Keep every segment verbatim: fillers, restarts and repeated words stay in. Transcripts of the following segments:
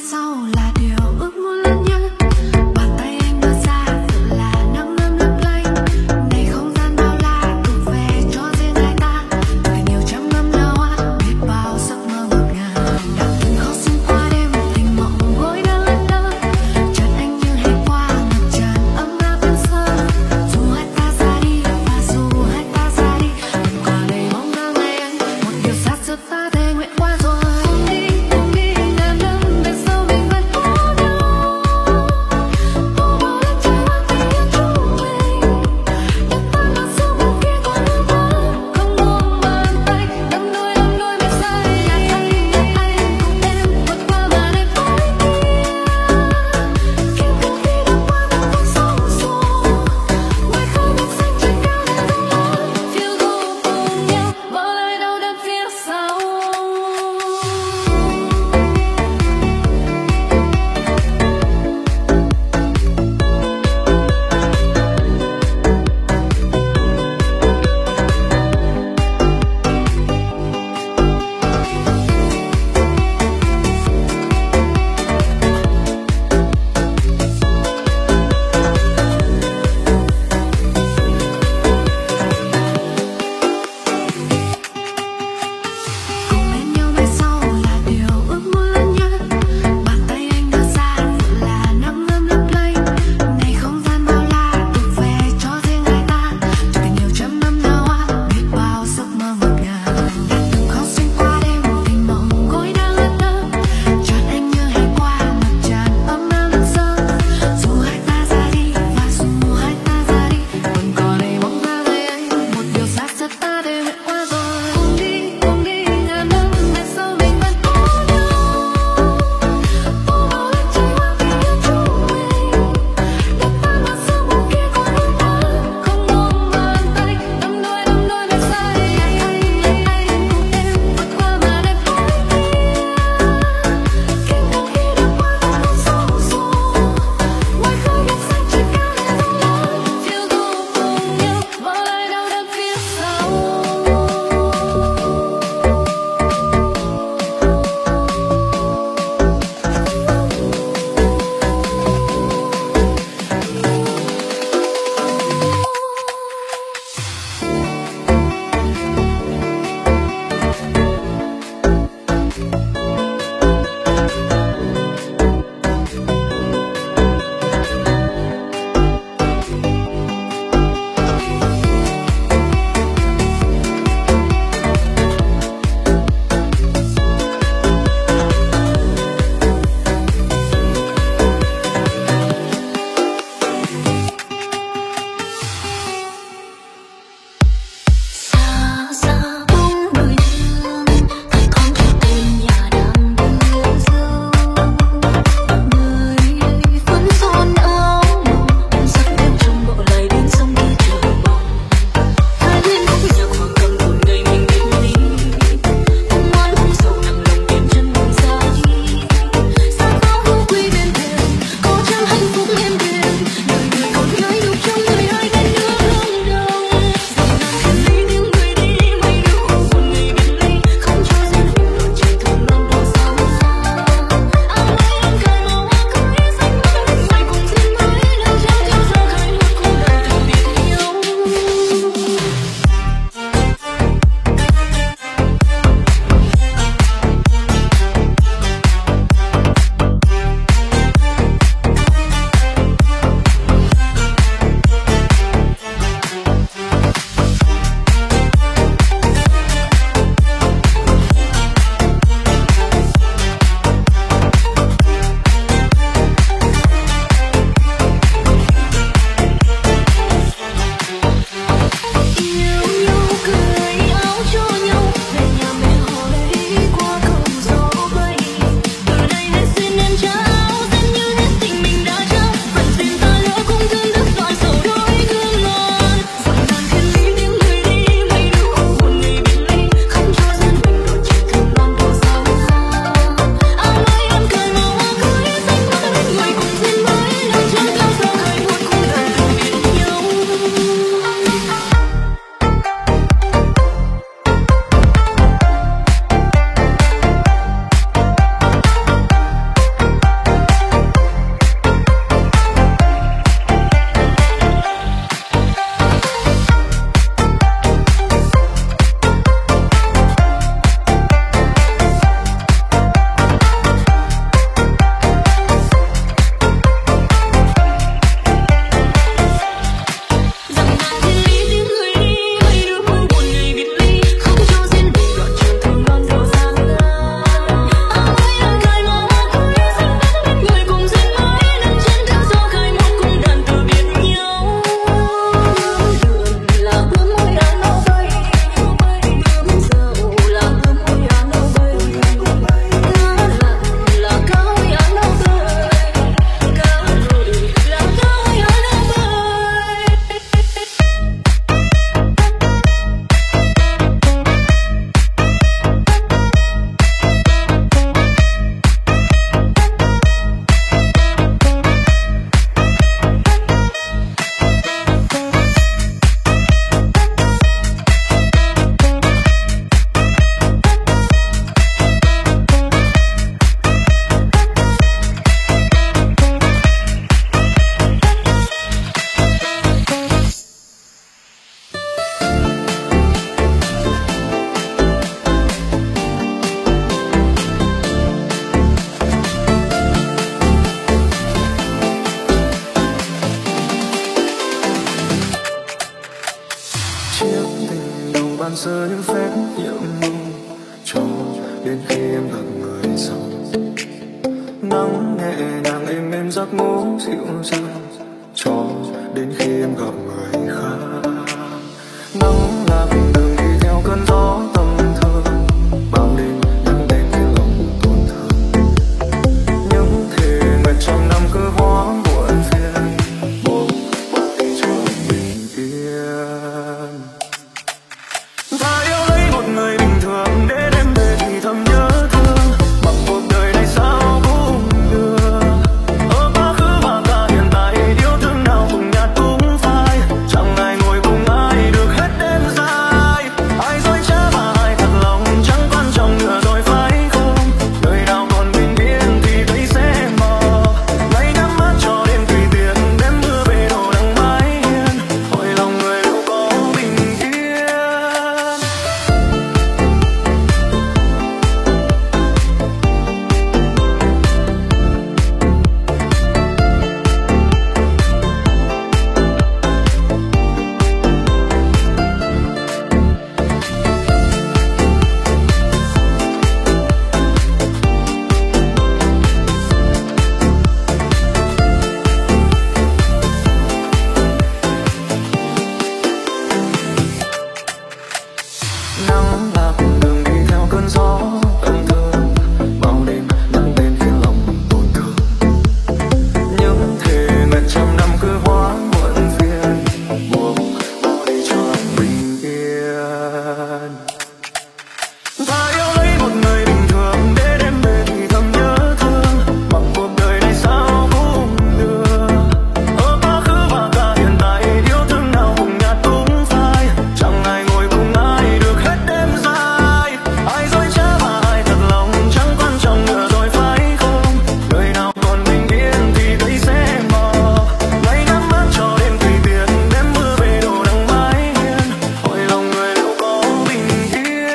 sau là điều ước muốn lớn nhất. Bàn tay anh đưa ra tự là năm năm lấp lánh. Này không gian bao la thuộc về cho riêng hai ta. Đời nhiều trăm năm lâu hoa biết bao giấc mơ ngọt ngào. Đã từng khó xuyên qua đêm tình mộng gối đã lất lơ. Chợt anh như hay qua ngập tràn ấm áp đơn sơ. Dù hai ta ra đi và dù hai ta ra đi, qua đây mong ngỡ ngày anh một điều xa xưa ta thề nguyện qua rồi. Cùng đi cùng đi ngàn năm về sau mình vẫn giờ những phép nhiệm màu cho đến khi em gặp người sau. Nắng nhẹ nhàng êm êm giấc ngủ dịu dàng cho đến khi em gặp người khác. Nắng lạc đường đi theo cơn gió tâm thương, bao đêm nhắn đến khi lòng tổn thương. Những thề nguyện trăm năm cứ hóa muộn phiền, buông bỏ đi cho bình yên. Ta yêu lấy một người bình thường để đêm về thì thầm nhớ thương, bằng cuộc đời này sao cũng được. Ở quá khứ và cả hiện tại yêu thương nào cùng nhạt cũng phai, chẳng ai ngồi cùng ai được hết đêm dài. Ai dối trá và ai thật lòng chẳng quan trọng nữa rồi phải không? Đời nào còn bình yên thì thấy sẽ mờ. Ngày nhắm mắt cho đêm tùy tiện, đêm mưa về đổ nắng mái hiên, hỏi lòng người đâu có bình yên. Nắng lạc đường đi theo cơn gió tâm thương, bao đêm nhắn đến khiến lòng tổn thương. Những thề nguyện trăm năm cứ hóa muộn phiền, buông bỏ đi cho lòng bình yên. Ta yêu lấy một người bình thường để đêm về thì thầm nhớ thương, bằng cuộc đời này sao cũng được. Ở quá khứ và cả hiện tại yêu thương nào cùng nhạt cũng phai, chẳng ai ngồi cùng ai được hết đêm dài. Ai dối trá và ai thật lòng chẳng quan trọng nữa rồi phải không? Đời nào còn bình yên thì thấy sẽ mờ. Ngày nhắm mắt cho đêm tùy tiện, đêm mưa về đổ nắng mái hiên, hỏi lòng người đâu có bình yên.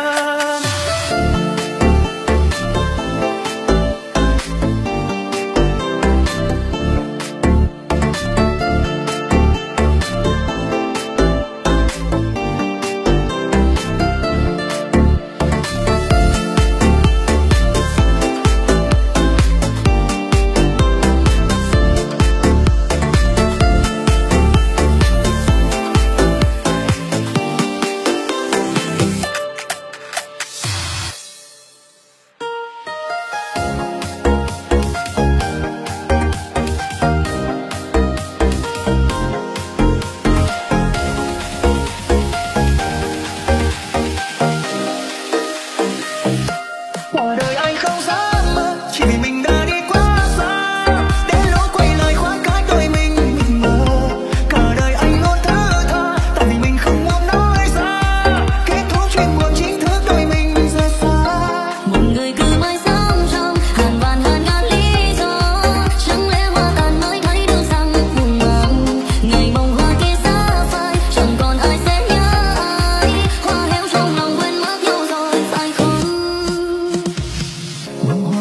Quả đời anh không dám mơ, chỉ vì mình đã đi quá xa. Đến lúc quay lại khoảng cách đôi mình mình mơ. Cả đời anh luôn thở tha, tại vì mình không muốn nói ra. Kết thúc chuyện buồn chính thức đôi mình rời xa. Một người cứ mãi sống trong hàng vạn hàng ngàn lý do, chẳng lẽ hoa tàn mới thấy được rằng buồn mang. Ngày mộng hoa kia xa phai, chẳng còn ai sẽ nhớ ai. Hoa héo trong lòng quên mất nhau rồi phải không? Mong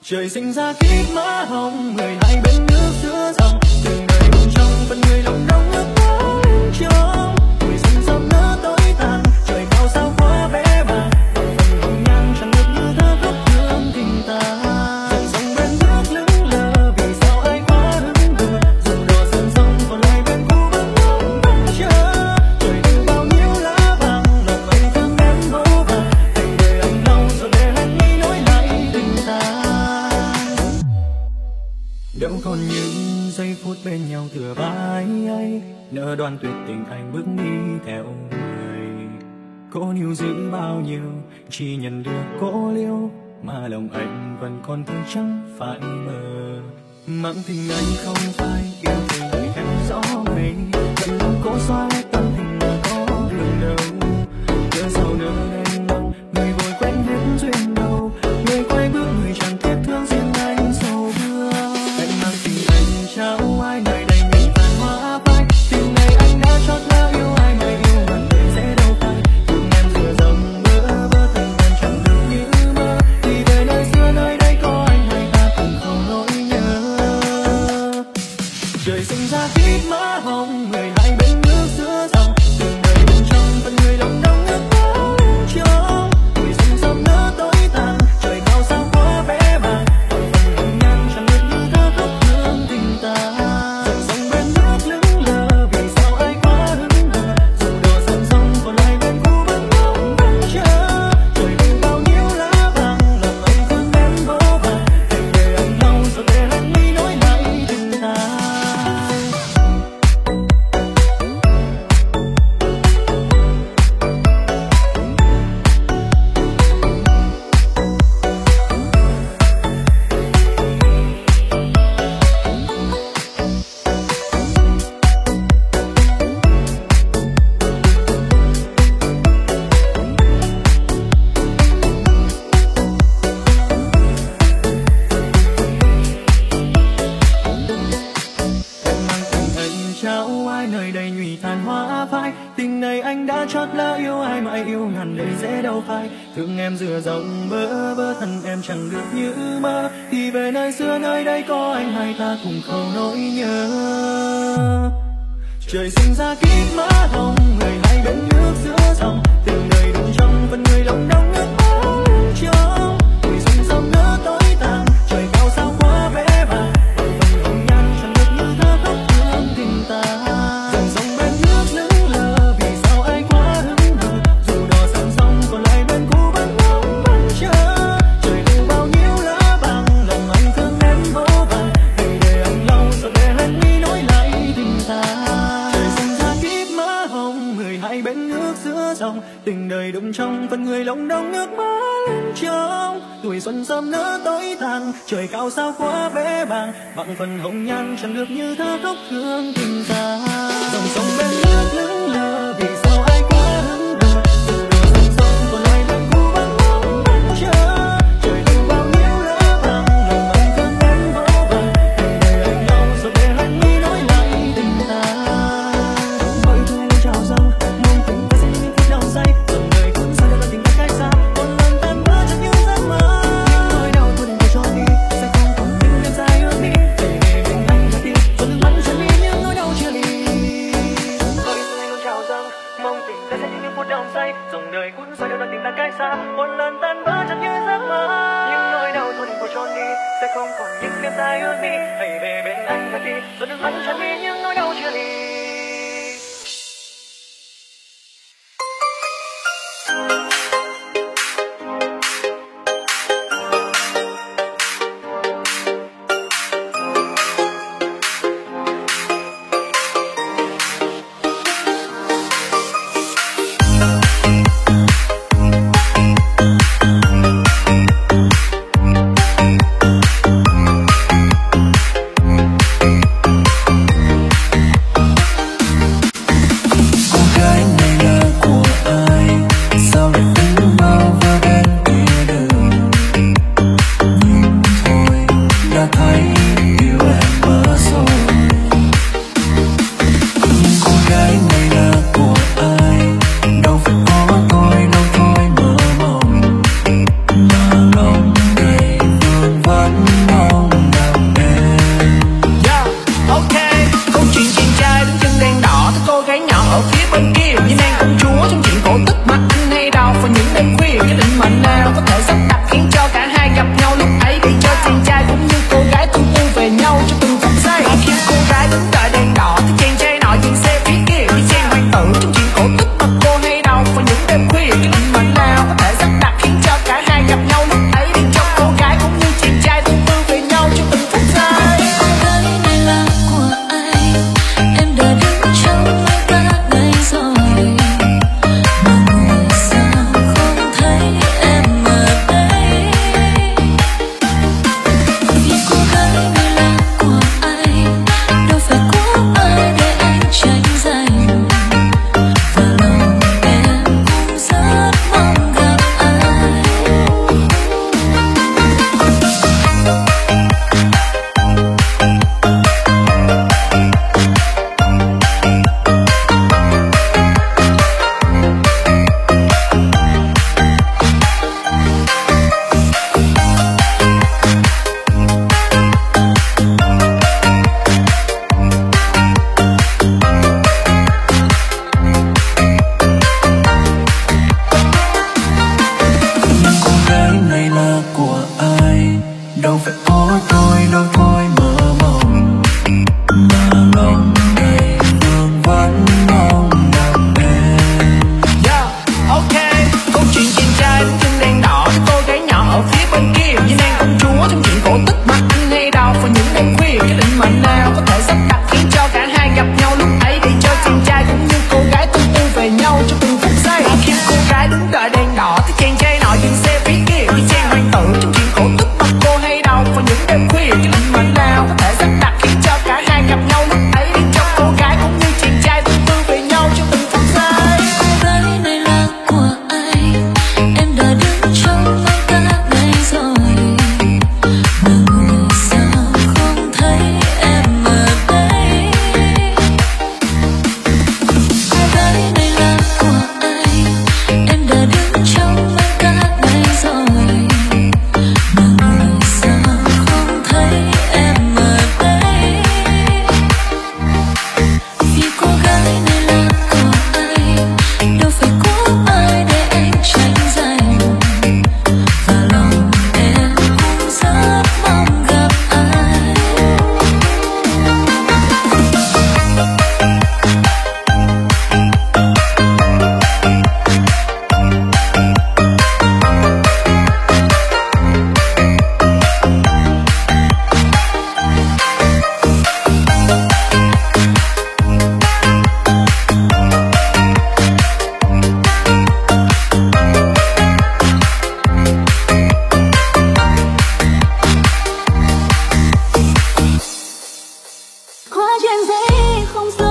Trời sinh ra kiếp má hồng, mười hai bên nước giữa dòng, từng đời bên trong phần người lòng đông ước mơ lên trong. Tuổi xuân sớm nở tối tàn, trời cao sao quá bé bàng, phần hồng nhan chẳng được như thơ khóc thương tình ta. Dòng sông bên nước lững lờ, vì sao ai quá hững hờ, dù đò sơn sông còn lại bên cũ vẫn ngóng vẫn chờ. Trời đừng bao nhiêu lá vàng, lòng anh thương em vô vàng, thành đời anh lâu rồi để anh nghĩ nối lại tình ta. Đâu còn những giây phút bên nhau thừa vai ấy, nỡ đoan tuyệt tình anh bước đi theo người. Cố níu giữ bao nhiêu, chỉ nhận được cố liêu, mà lòng anh vẫn còn thương chẳng phải mơ. Mặn tình anh không phải yêu tình người em rõ mây, vẫn luôn cố xóa hết tâm tình mà có đường đâu. Cớ sao nỡ đành lòng, người vội quên hết duyên đâu, người quay bước người chẳng tiếc thương riêng anh sầu vương. Anh mang tình anh trao ai nơi đây nhìn tàn hoa phai, tình này anh đã chót lỡ yêu ai mà yêu hẳn đời sẽ đâu phai. Thương em giữa dòng bơ vơ thân em chẳng được như mơ, thì về nơi xưa nơi đây có anh hay ta cùng không nỗi nhớ. Trời sinh ra kiếp má hồng, mười hai bên nước giữa dòng, từng đời bên trong phần người lòng đông ước mơ lên trong. Tuổi xuân sớm nở tối tàn, trời cao sao quá bé bàng, phần hồng nhan chẳng được như thơ khóc thương tình ta. Dòng sông bên nước lững lờ, vì sao ai quá hững hờ, dù đò sơn sông còn lại bên cũ vẫn ngóng vẫn chờ. Trời đừng bao nhiêu lá vàng, lòng anh thương em vô vàng, thành đời anh lâu rồi để anh nghĩ nối lại tình ta. Trao ai nơi đây nhụy tàn hoa phai, tình này anh đã chót lỡ yêu ai mà yêu ngàn đời dễ đâu phai. Thương em giữa dòng bơ vơ thân em chẳng được như mơ, thì về nơi xưa nơi đây có anh hai ta cùng khâu nỗi nhớ. Trời sinh ra kiếp má hồng, mười hai bên nước giữa dòng, từng đời bên trong phần người lòng đông ước mơ lên trong. Tuổi xuân sớm nở tối tàn, trời cao sao quá bé bàng, phần hồng nhan chẳng được như thơ khóc thương tình ta. Dòng sông bên nước lững lờ, vì sao ai quá hững hờ, dù đò sơn sông còn lại bên cũ vẫn ngóng vẫn chờ. Trời đừng bao nhiêu lá vàng, lòng anh thương em vô vàng, thành đời anh lâu rồi để anh nghĩ nối lại tình ta. Trời sinh ra kiếp má hồng, mười hai bên nước giữa dòng, tình đời đụng trong phần người lòng đông nước mơ lên trong. Tuổi xuân sớm nở tối tàn, trời cao sao quá bé bàng, bằng phần hồng nhan chẳng được như thơ khóc thương tình ta. Dòng sông bên nước lững lờ, vì sao ai quá hững hờ, dù đò sơn sông còn lại bên cũ vẫn ngóng vẫn chờ. Trời đừng bao nhiêu lá vàng, lòng anh thương em vô vàng, thành đời anh lâu rồi để anh nghĩ nối lại tình ta. Bởi thương lên trào dâng, mong tình ta sẽ những phút đau say, dòng đời cũng sao để tình ta cách xa, còn lần tan vỡ chẳng như giấc mơ. Những nỗi đau thôi đừng để cho đi, sẽ không còn những đêm dài ước đi, để về bên anh ra đi, rồi đừng bắn chân đi những nỗi đau chia ly. Bởi thương lên trào dâng, mong tình ta sẽ những phút đau say, dòng đời cũng sao để tình ta cách xa, còn lần tan vỡ chẳng như giấc mơ. Những nỗi đau thôi đừng cho đi, sẽ không còn những đêm dài ước đi, hãy về bên anh ra đi, rồi đừng bắn chân đi những nỗi đau chia ly.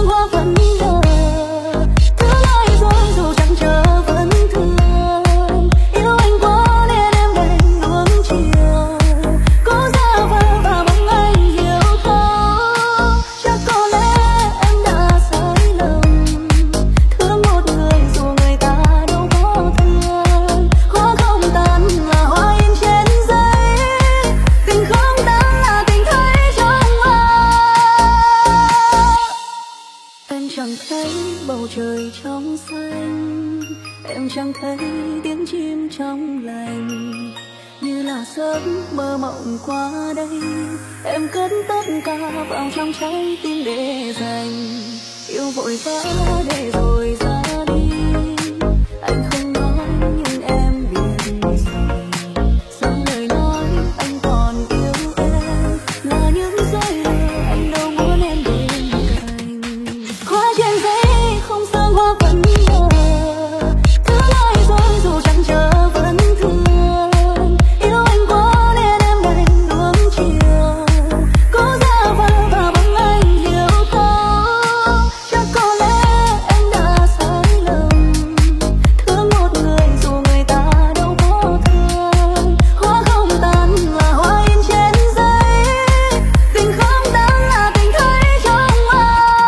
sương hoa vẫn nở. Thương ai rồi dù chẳng chờ vẫn thương. Yêu anh quá nên em đành nuông chiều. Cố giả vờ và mong anh hiểu thấu. Chắc có lẽ em đã sai lầm. Thương một người dù người ta đâu có thương. Hoa không tàn là hoa in trên giấy. Tình không tàn là tình thấy trong mơ. Em chẳng thấy bầu trời trong xanh. Em chẳng thấy tiếng chim trong lành. Như là giấc mơ mộng qua đây. Em cất tất cả vào trong trái tim để dành. Yêu vội vã để rồi ra đi. Anh không nói nhưng em biết rồi. Sau lời nói anh còn yêu em. Là những dối lừa anh đâu muốn em bên cạnh. Hoa trên giấy không sương hoa vẫn nở. Thương ai rồi dù chẳng chờ vẫn thương. Yêu anh quá nên em đành nuông chiều. Cố giả vờ và mong anh hiểu thấu. Chắc có lẽ em đã sai lầm. Thương một người dù người ta đâu có thương. Hoa không tàn là hoa in trên giấy. Tình không tàn là tình thấy trong mơ.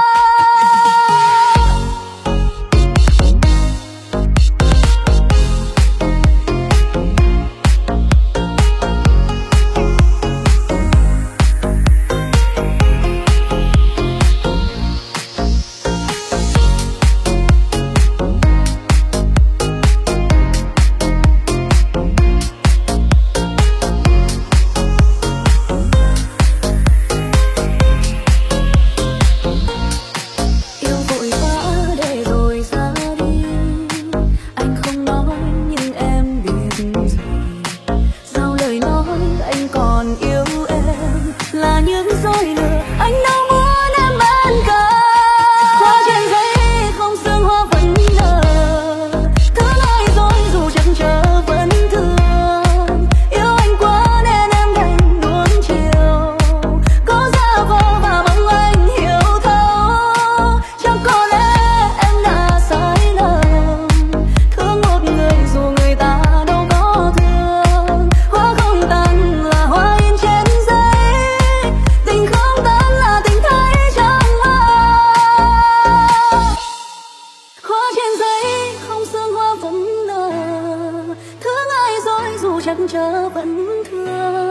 Yêu vội vã để rồi ra đi. Anh không nói nhưng em biết rồi. Sau lời nói anh còn yêu em. Là những dối lừa anh đâu muốn em bên cạnh. Hoa trên giấy không sương hoa vẫn nở. Thương ai rồi dù chẳng chờ vẫn thương. Yêu anh quá nên em đành nuông chiều. Cố giả vờ và mong anh hiểu thấu. Chắc có lẽ em đã sai lầm. Thương một người dù người ta đâu có thương. Hoa không tàn là hoa in trên giấy. Tình không tàn là tình thấy trong mơ. Hoa trên giấy không sương hoa vẫn nở. Thương ai rồi dù chẳng chờ vẫn thương.